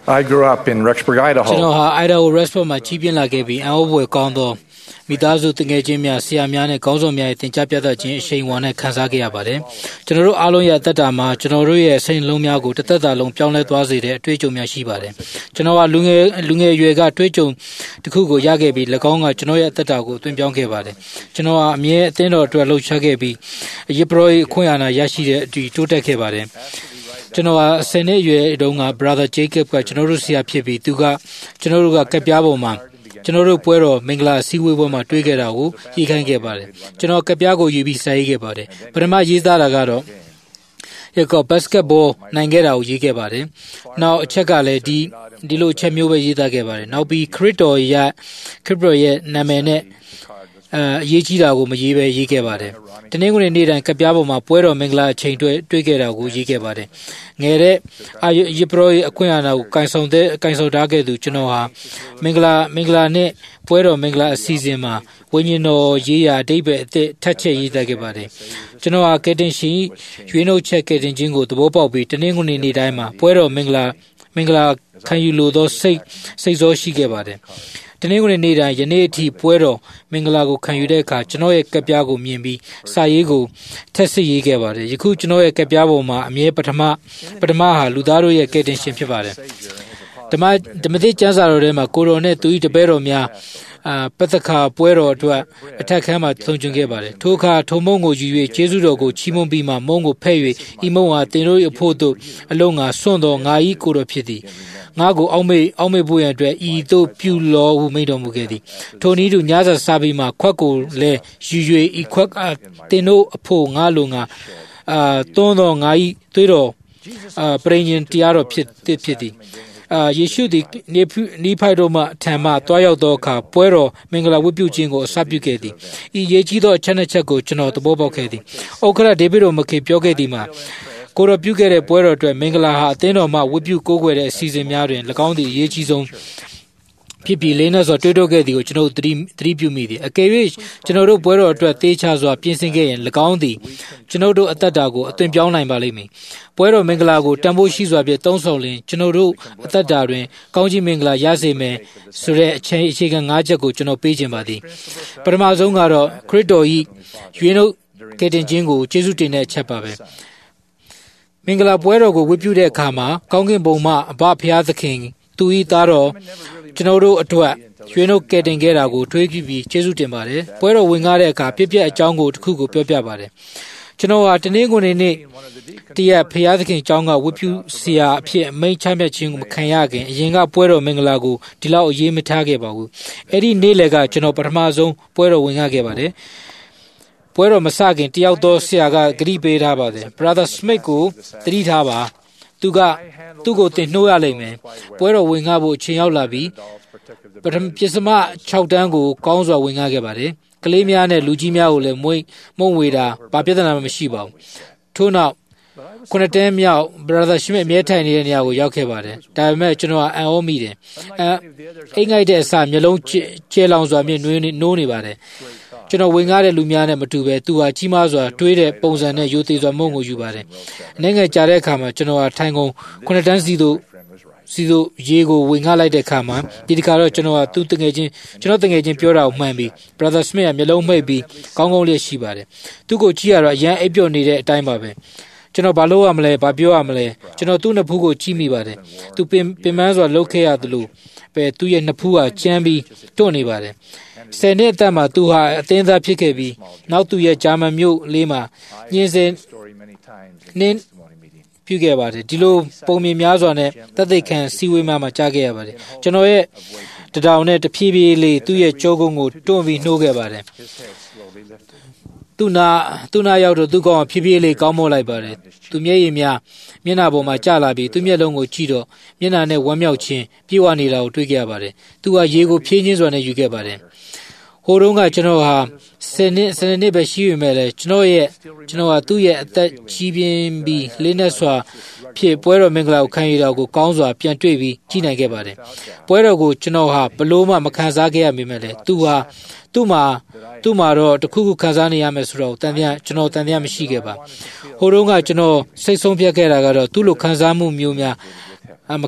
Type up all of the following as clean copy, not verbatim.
I grew up in Rexburg, ကျွန်တော် Idaho. ဟာ Idaho Rexburg မှာကြီးပြင်းလာခဲ့ပြီးအံ့ဩဖွယ်ကောင်းသောမိသားစုတငယ်ချင်းများဆရာများနဲ့ခေါင်းဆောင်များရဲ့သင်ကြားပြသခြင်းအရှိန်အဝါနဲ့ခံစားခဲ့ရပါတယ်ကျွန်တော်တို့အားလုံးရဲ့အသက်တာမှာကျွန်တော်တို့ရဲ့စိတ်လုံးများကိုတစ်သက်တာလုံးပြောင်းလဲသွားစေတဲ့အတွေ့အကြုံများရှိပါတယ်ကျွန်တော်ကလူငယ်ရွယ်ကတွေ့ကြုံတစ်ခုကိုရခဲ့ပြီး၎င်းကကျွန်တော်ရဲ့အသက်တာကိုအသွင်ပြောင်းခဲ့ပါတယ်ကျွန်တော်ကအမြဲအသင်းတော်အတွက်လှုပ်ရှားခဲ့ပြီးယေဘရယအခွင့်အာဏာရရှိတဲ့အတူတိုးတက်ခဲ့ပါတယ်ကျွန်တော်အစနေရွယ်တုန်းက brother Jacob ကကျွန်တော်တို့ဆရာဖြစ်ပြီးသူကကျွန်တော်တို့ကကပ်ပြားပေါ်မှာကျွန်တော်တို့ပွဲတော်မင်္ဂလာအစည်းအဝေးပွဲမှာတွေ့ခဲ့တာကိုရေးခိုင်းခဲ့ပါတယ်ကျွန်တော်ကပ်ပြားကိုယူပြီးစာရေးခဲ့ပါတယ်ပထမရေးသားတာကတော့ဘတ်စကတ်ဘောနိုင်ခဲ့တာကိုရေးခဲ့ပါတယ်နောက်အချက်ကလည်းဒီလိုအချက်မျိုးပဲရေးသားခဲ့ပါတယ်နောက်ပြီးခရစ်တော်ရဲ့နာမည်နဲ့အရေးကြီးတာကိုမရေးပဲရေးခဲ့ပါတယ်တနင်္ဂနွေနေ့တိုင်းကပြားပေါ်မှာပွဲတော်မင်္ဂလာအချိန်တွေ့ခဲ့တာကိုရေးခဲ့ပါတယ်ငယ်တဲ့ယေဘရယအခွင့်အာဏာကိုကင်ဆောင်ထားခဲ့သူကျွန်တော်ဟာမင်္ဂလာနဲ့ပွဲတော်မင်္ဂလာအစီအစဉ်မှာဝိညာဉ်တော်ရေးရာအဓိပ္ပာယ်အသစ်ထပ်ချက်ရေးသားခဲ့ပါတယ်ကျွန်တော်ဟာကယ်တင်ရှင်ရွေးနှုတ်ချက်ကယ်တင်ခြင်းကိုသဘောပေါက်ပြီးတနင်္ဂနွေနေ့တိုင်းမှာပွဲတော်မင်္ဂလာခံယူလိုသောစိတ်စောရှိခဲ့ပါတယ်တနင်္ဂနွေနေ့တိုင်းယနေ့အထိပွဲတော်မင်္ဂလာကိုခံယူတဲ့အခါကျွန်တော်ရဲ့ကပ်ပြားကိုမြင်ပြီးစာရေးကိုထက်စစ်ရေးခဲ့ပါတယ်ယခုကျွန်တော်ရဲ့ကပ်ပြားပေါ်မှာအမြဲပထမဟာလူသားတို့ရဲ့ကယ်တင်ရှင်ဖြစ်ပါတယ်ဓမ္မသစ်ကျမ်းစာတော်ထဲမှာကိုတော်နဲ့သူ၏တပည့်တော်များပတ္တခါပွဲတော်အတွက်အထက်ခန်းမှာသုံးချွန်ခဲ့ပါတယ်ထိုအခါထုံမုံကိုယူ၍ကျေးဇူးတော်ကိုချီးမွမ်းပြီးမှမုံကိုဖဲ့၍ဤမုံဟာသင်တို့၏အဖို့သို့အလုံးငါစွန့်တော်ငါ၏ကိုတော်ဖြစ်သည်ငါကိုအောက်မေ့ဖို့ရန်အတွက်ဤသို့ပြုလောဟုမိန့်တော်မူခဲ့သည်ထိုနည်းတူညစာစားပြီးမှခွက်ကိုလည်းယူ၍ဤခွက်ကသင်တို့အဖို့ငါလိုငါသွန်းတော်ငါ၏သွေးတော်ပရိညင်တရားတော်ဖြစ်သည်ယေရှုသည်နိဖိုက်တို့မှထံမှတွားရောက်သောအခါပွဲတော်မင်္ဂလာဝတ်ပြုခြင်းကိုအစပြုခဲ့သည်ဤရေးကြီးသောအချက်နှစ်ချက်ကိုကျွန်တော်သဘောပေါက်ခဲ့သည်ဩခရဒေးဗစ်တော်မခေပြောခဲ့သည်မှာကိုတော်ပြုခဲ့တဲ့ပွဲတော်အတွက်မင်္ဂလာဟာအသင်းတော်မှဝတ်ပြုကိုးကွယ်တဲ့အစီအစဉ်များတွင်၎င်းသည်အရေးကြီးဆုံးဖြစ်ပြီးလေးနဲ့စွာတွေ့တော့ခဲ့သည်ကိုကျွန်တော်သတိပြုမိသည်အကယ်၍ကျွန်တော်တို့ပွဲတော်အတွက်တေးချစွာပြင်ဆင်ခဲ့ရင်၎င်းသည်ကျွန်တော်တို့အသက်တာကိုအသွင်ပြောင်းနိုင်ပါလိမ့်မည်ပွဲတော်မင်္ဂလာကိုတန်ဖိုးရှိစွာဖြင့်သုံးဆောင်လင်ကျွန်တော်တို့အသက်တာတွင်ကောင်းကြီးမင်္ဂလာရစေမယ်ဆိုတဲ့အခြေခံ၅ချက်ကိုကျွန်တော်ပေးခြင်းပါသည်ပထမဆုံးကတော့ခရစ်တော်၏ရွေးနှုတ်ကယ်တင်ခြင်းကိုကျေးဇူးတင်တဲ့အချက်ပါပဲမင်္ဂလာပွဲတော်ကိုဝတ်ပြုတဲ့အခါမှာကောင်းကင်ဘုံမှအဘဖျားသခင်သူ၏သားတော်ကျွန်တော်တို့အတွက်ရွေးနှုတ်ကယ်တင်ခဲ့တာကိုတွေးကြည့်ပြီးကျေးဇူးတင်ပါတယ်ပွဲတော်ဝင်ကားတဲ့အခါပြည့်ပြည့်အကြောင်းကိုတစ်ခုကိုပြောပြပါတယ်ကျွန်တော်ဟာတနင်္ဂနွေနေ့တရက်ဖျားသခင်ကျောင်းကဝတ်ပြုဆရာအဖြစ်အမိန့်ချမှတ်ခြင်းကိုမခံရခင်အရင်ကပွဲတော်မင်္ဂလာကိုဒီလောက်အရေးမထားခဲ့ပါဘူးအဲ့ဒီနေ့လေကကျွန်တော်ပထမဆုံးပွဲတော်ဝင်ခဲ့ပါတယ်ပွဲတော်မစခင်တယောက်သောဆရာကဂရိပေးထားပါတယ် brother Smith ကိုသတိထားပါသူကိုတင်နှိုးရလိမ့်မယ်ပွဲတော်ဝင်ကားဖို့အချိန်ရောက်လာပြီးပထမပစ္စမ6တန်းကိုကောင်းစွာဝင်ကားခဲ့ပါတယ်ကလေးများနဲ့လူကြီးများကိုလည်းမုံဝေတာဘာပြဿနာမှမရှိပါဘူးထို့နောက်9တန်းမြောက် brother Smith အမြဲထိုင်နေတဲ့နေရာကိုရောက်ခဲ့ပါတယ်ဒါပေမဲ့ကျွန်တော်အံ့ဩမိတယ်အိမ်ငိုက်တဲ့အစာမျိုးလုံးကျဲလောင်စွာမြင့်နိုးနေပါတယ်ကျွန်တော်ဝင်ကားတဲ့လူများနဲ့မတူပဲသူဟာကြီးမားစွာတွေးတဲ့ပုံစံနဲ့ရိုသေစွာမုံကိုယူပါတယ်နိုင်ငံကြားတဲ့အခါမှာကျွန်တော်ဟာထိုင်ကုန်9တန်းစီတို့ရေကိုဝင်ကားလိုက်တဲ့အခါမှာဒီတစ်ခါတော့ကျွန်တော်ဟာကျွန်တော်တငယ်ချင်းပြောတာကိုမှန်ပြီး brother Smith ကမျက်လုံးမှိတ်ပြီးကောင်းကောင်းလေးရှိပါတယ်သူ့ကိုကြည့်ရတော့အရန်အိပ်ပျော်နေတဲ့အတိုင်းပါပဲကျွန်တော်ဘာလုပ်ရမလဲဘာပြောရမလဲကျွန်တော်သူ့နှစ်ဖူးကိုကြည့်မိပါတယ်သူပင်ပန်းစွာလှုပ်ခဲ့ရသလိုပဲသူ့ရဲ့နှစ်ဖူးဟာကျန်းပြီးတွန့်နေပါတယ်10နှစ်အသက်မှာသူဟာအသင်းသားဖြစ်ခဲ့ပြီးနောက်သူရဲ့ဂျာမန်မြို့လေးမှာညင်စင်နင်းပြုခဲ့ပါတယ်ဒီလိုပုံမြင်များစွာနဲ့သက်သေခံစီဝေးမှာကြားခဲ့ရပါတယ်ကျွန်တော်ရဲ့တထောင်နဲ့တဖြည်းဖြည်းလေးသူ့ရဲ့ကြောကုန်းကိုတွန့်ပြီးနှိုးခဲ့ပါတယ်သူနာရောက်တော့သူ့ကောင်ဖြည်းဖြည်းလေးကောင်းမောလိုက်ပါတယ်သူမျက်ရည်များမျက်နှာပေါ်မှာကျလာပြီးသူ့မျက်လုံးကိုကြည့်တော့မျက်နှာနဲ့ဝမ်းမြောက်ခြင်းပြေဝနေတာကိုတွေ့ခဲ့ရပါတယ်သူဟာရေကိုဖြည်းချင်းစွာနဲ့ယူခဲ့ပါတယ်ဟိုတုန်းကကျွန်တော်ဟာ10နှစ်ပဲရှိရမယ်လေကျွန်တော်ဟာသူ့ရဲ့အသက်ကြီးပြင်းပြီးလေးနဲ့စွာဖြစ်ပွဲတော်မင်္ဂလာကိုခံရတာကိုကောင်းစွာပြန်တွေ့ပြီးကြည့်နိုင်ခဲ့ပါတယ်ပွဲတော်ကိုကျွန်တော်ဟာဘလို့မှမခံစားခဲ့ရမိမယ်လေသူ့မှာတော့တခုခုခံစားနေရမယ်ဆိုတော့ကျွန်တော်တန်တရားမရှိခဲ့ပါဟိုတုန်းကကျွန်တော်စိတ်ဆုံးဖြတ်ခဲ့တာကတော့သူ့လိုခံစားမှုမျိုးများ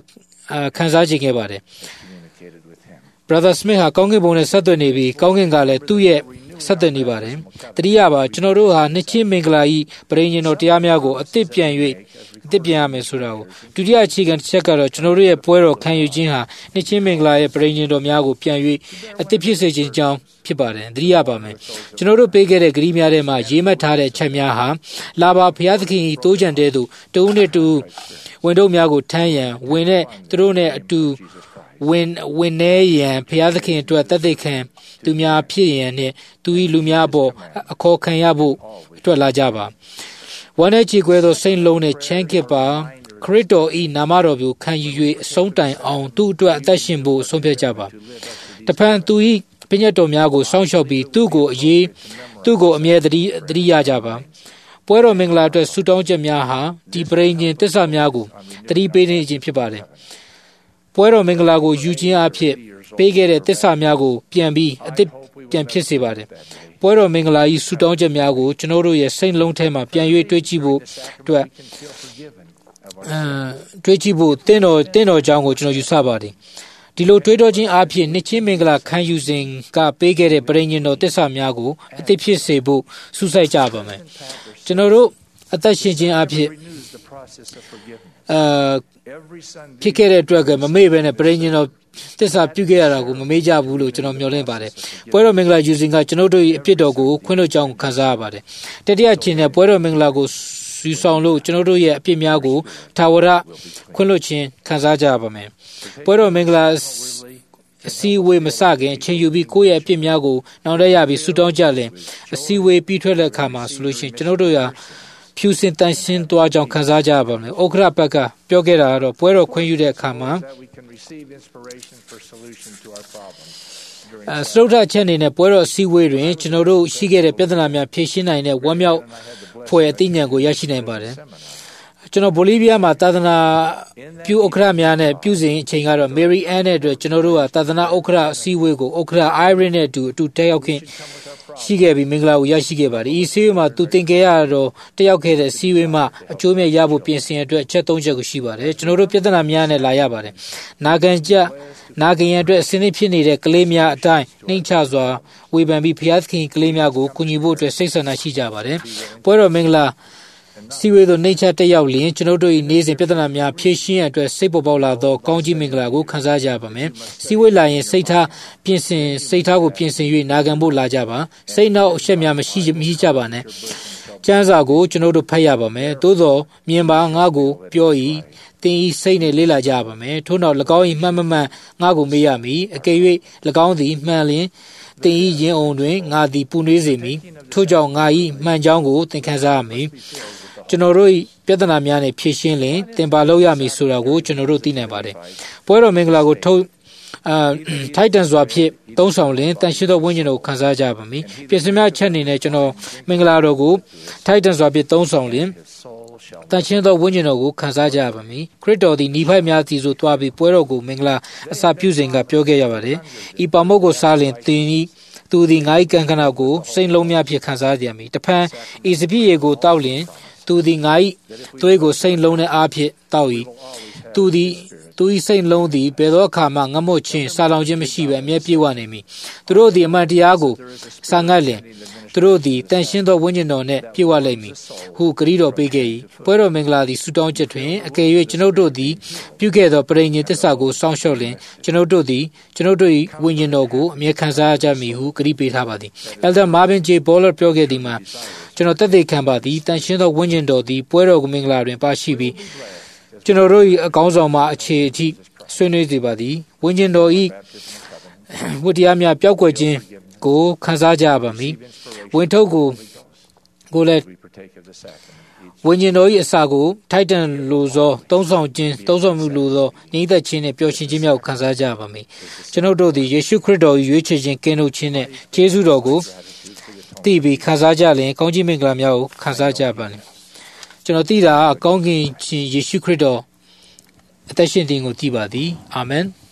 ခံစားခြင်းခဲ့ပါတယ် Brother Smith ဟာကောင်းကင်ဘုံနဲ့ဆက်သွယ်နေပြီးကောင်းကင်ကလည်းသူ့ရဲ့ဆက်သွယ်နေပါတယ်တတိယပါကျွန်တော်တို့ဟာနှစ်ချင်းမင်္ဂလာဤပရိညင်တော်တရားများကိုအသစ်ပြန်ရမယ်ဆိုတာကိုဒုတိယအခြေခံတစ်ချက်ကတော့ကျွန်တော်တို့ရဲ့ပွဲတော်ခံယူခြင်းဟာနှစ်ချင်းမင်္ဂလာရဲ့ပရိညင်တော်များကိုပြန်၍အသစ်ဖြစ်စေခြင်းကြောင့်ဖြစ်ပါတယ်တတိယပါမယ်ကျွန်တော်တို့ပေးခဲ့တဲ့ဂရုများထဲမှာရေးမှတ်ထားတဲ့ချက်များဟာလာပါဘုရားသခင်၏တိုးချံတဲ့သူတဦးနဲ့တူဝင်တို့များကိုထမ်းရန်ဝင်တဲ့သူတို့နဲ့အတူဝင်နေရန်ဘုရားသခင်အတွက်တသက်ခံသူများဖြစ်ရန်နဲ့သူ၏လူများပေါ်အခေါ်ခံရဖို့အတွက်လာကြပါဝမ်းနဲ့ချီခွဲသောစိတ်လုံးနဲ့ချမ်းကပ်ပါခရစ်တော်၏နာမတော်ကိုခံယူ၍အဆုံးတိုင်အောင်သူ့အတွက်အသက်ရှင်ဖို့ဆုံးဖြတ်ကြပါတဖန်သူ၏ပညတ်တော်များကိုစောင့်ရှောက်ပြီးသူ့ကိုအမြဲတည်းရကြပါပွဲတော်မင်္ဂလာအတွက်ဆုတောင်းချက်များဟာဒီပရိညင်သစ္စာများကိုတတိပေးနေခြင်းဖြစ်ပါတယ်ပွဲတော်မင်္ဂလာကိုယူခြင်းအဖြစ်ပေးခဲ့တဲ့သစ္စာများကိုပြန်ပြီးအသစ်ပြန်ဖြစ်စေပါတယ်ပွဲတော်မင်္ဂလာ၏ဆုတောင်းချက်များကိုကျွန်တော်တို့ရဲ့စိတ်လုံးထဲမှာပြန်၍တွေးကြည့်ဖို့အတွက်တွေးကြည့်ဖို့တင်းတော်ကြောင်းကိုကျွန်တော်ယူဆပါတယ်ဒီလိုတွေးတောခြင်းအဖြစ်နှစ်ချင်းမင်္ဂလာခံယူစဉ်ကပေးခဲ့တဲ့ပရိညင်တော်သစ္စာများကိုအသစ်ဖြစ်စေဖို့ဆုစိုက်ကြပါမယ်ကျွန်တော်တို့အသက်ရှင်ခြင်းအဖြစ်ဖြစ်ခဲ့တဲ့အတွက်ကမမေ့ဘဲနဲ့ပရိညင်တော်သစ္စာပြုခဲ့ရတာကိုမမေ့ကြဘူးလို့ကျွန်တော်မျှော်လင့်ပါတယ်ပွဲတော်မင်္ဂလာယူစဉ်ကကျွန်တော်တို့ရဲ့အဖြစ်တော်ကိုခွင့်လွှတ်ကြောင်းခံစားရပါတယ်တတိယချင်းနဲ့ပွဲတော်မင်္ဂလာကိုယူဆောင်လို့ကျွန်တော်တို့ရဲ့အဖြစ်များကိုထာဝရခွင့်လွှတ်ခြင်းခံစားကြပါမယ်ပွဲတော်မင်္ဂလာအစည်းအဝေးမစခင်အချိန်ယူပြီးကိုယ့်ရဲ့အဖြစ်များကိုနောက်တရပြီးဆူတောင်းကြလင်အစည်းအဝေးပြီးထွက်တဲ့အခါမှာဆိုလို့ရှိရင်ကျွန်တော်တို့ရာဖြူစင်တန်ရှင်းသွားကြောင်းခံစားကြပါမယ်ဥက္ကရာဘက်ကပြောခဲ့တာကတော့ပွဲတော်ခွင့်ယူတဲ့အခါမှာစတုထချက်အနေနဲ့ပွဲတော်အစည်းအဝေးတွင်ကျွန်တော်တို့ရှိခဲ့တဲ့ပြဿနာများဖြေရှင်းနိုင်တဲ့ဝမ်းမြောက်ဖွယ်အသိဉာဏ်ကိုရရှိနိုင်ပါတယ်ကျွန်တော်ဘိုလီးဗီးယားမှာသာသနာပြုဥက္ကရာများနဲ့ပြုစဉ်အချိန်ကတော့ Mary Ann နဲ့အတွက်ကျွန်တော်တို့ကသာသနာဥက္ကရာအစည်းအဝေးကိုဥက္ကရာ Irene နဲ့အတူတက်ရောက်ခင်ရှိခဲ့ပြီးမင်္ဂလာကိုရရှိခဲ့ပါတယ်။ဤစည်းဝေးမှာသူသင်ခဲ့ရတော့တက်ရောက်ခဲ့တဲ့စည်းဝေးမှာအကျိုးမဲ့ရဖို့ပြင်ဆင်အတွက်ချက်၃ချက်ကိုရှိပါတယ်။ကျွန်တော်တို့ပြဿနာများနဲ့လာရပါတယ်။နာခံရန်အတွက်အစင်းဖြစ်နေတဲ့ကလေးများအတိုင်းနှိမ့်ချစွာဝေဖန်ပြီးဖျားသခင်ကလေးများကိုကူညီဖို့အတွက်စိတ်ဆန္ဒရှိကြပါတယ်။ပွဲတော်မင်္ဂလာစီဝေတို့နှိမ့်ချတက်ရောက်လျင်ကျွန်တော်တို့၏နေ့စဉ်ပြဿနာများဖြေရှင်းရန်အတွက်စိတ်ပေါ်ပေါက်လာသောကောင်းကြီးမင်္ဂလာကိုခံစားကြပါမယ်။စီဝေလာရင်စိတ်ထားကိုပြင်ဆင်၍နာခံဖို့လာကြပါ။စိတ်နောက်အချက်များမရှိကြပါနဲ့။ကျမ်းစာကိုကျွန်တော်တို့ဖတ်ရပါမယ်။သို့သောမြင်ပါငါကိုပြော၏သင်၏စိတ်နဲ့လေ့လာကြပါမယ်။ထို့နောက်၎င်း၏မှန်ငါကိုမေးရမည်။အကယ်၍၎င်းသည်မှန်လျင်သင်၏ရင်အုံတွင်ငါသည်ပူနွေးစေမည်။ထို့ကြောင့်ငါ၏မှန်ကြောင်းကိုသင်ခံစားရမည်။ကျွန်တော်တို့ပြဿနာများနဲ့ဖြေရှင်းလင်သင်ပါလို့ရမည်ဆိုတာကိုကျွန်တော်တို့သိနိုင်ပါတယ်။ပွဲတော်မင်္ဂလာကိုထိုက်တန်စွာဖြင့်သုံးဆောင်လင်တန်ရှိသောဝိညာဉ်တော်ကိုခံစားကြပါမည်။ပြင်ဆင်များချက်အနေနဲ့ကျွန်တော်မင်္ဂလာတော်ကိုထိုက်တန်စွာဖြင့်သုံးဆောင်လင်တန်ရှင်းသောဝိညာဉ်တော်ကိုခံစားကြပါမည်။ခရစ်တော်သည်ဤဖိုက်များစီဆိုသွားပြီးပွဲတော်ကိုမင်္ဂလာအစာပြုစဉ်ကပြောခဲ့ရပါတယ်။ဤပါမုတ်ကိုစားလင်သင်သူသည်ငါ၏ကံခဏကိုစိတ်လုံးများဖြင့်ခံစားကြမည်။တဖန်ဤစပြည့်ရေကိုတောက်လင်သူသည်ငါ၏သွေးကိုစိတ်လုံးနဲ့အားဖြင့်တောက်၏သူ၏စိတ်လုံးသည်ဘယ်သောအခါမှငတ်မွတ်ခြင်းစာလောင်ခြင်းမရှိဘဲအမြဲပြည့်ဝနေမည်သူတို့သည်အမှန်တရားကိုစာငတ်လင်သူတို့သည်တန်ရှင်းသောဝိညာဉ်တော်နှင့်ပြည့်ဝလိမ့်မည်ဟုဂရုတော်ပေးခဲ့၏ပွဲတော်မင်္ဂလာသည်ဆုတောင်းချက်တွင်အကယ်၍ကျွန်ုပ်တို့သည်ပြုခဲ့သောပရိညင်သစ္စာကိုစောင့်ရှောက်လင်ကျွန်ုပ်တို့၏ဝိညာဉ်တော်ကိုအမြဲခံစားကြမည်ဟုဂရုပေးထားပါသည်Elder Marvin J. Boller ပြောခဲ့သည်မှာကျွန်တော်သက်သေခံပါသည်တန်ရှင်းသောဝိညာဉ်တော်သည်ပွဲတော်မင်္ဂလာတွင်ပါရှိပြီးကျွန်တော်တို့၏အကောင်းဆောင်မှအခြေအထိဆွေးနွေးစေပါသည်ဝိညာဉ်တော်၏ဝတ္တရားများပျောက်ကွယ်ခြင်းကိုခံစားကြပါမည်ဝင်ထုတ်ကိုလည်းဝိညာဉ်တော်၏အစာကိုထိုက်တန်လိုသောသုံးဆောင်မှုလိုသောညီသက်ခြင်းနှင့်ပျော်ရွှင်ခြင်းများကိုခံစားကြပါမည်ကျွန်ုပ်တို့သည်ယေရှုခရစ်တော်၏ရွေးချယ်ခြင်းကင်းလွတ်ခြင်းနှင့်ကျေးဇူးတော်ကိုသိပြီးခံစားကြလျင်ကောင်းကြီးမင်္ဂလာများကိုခံစားကြပါလိမ့်ကျွန်တော်သိတာကောင်းကင်ရှင်ယေရှုခရစ်တော်အသက်ရှင်ခြင်းကိုသိပါသည်အာမင်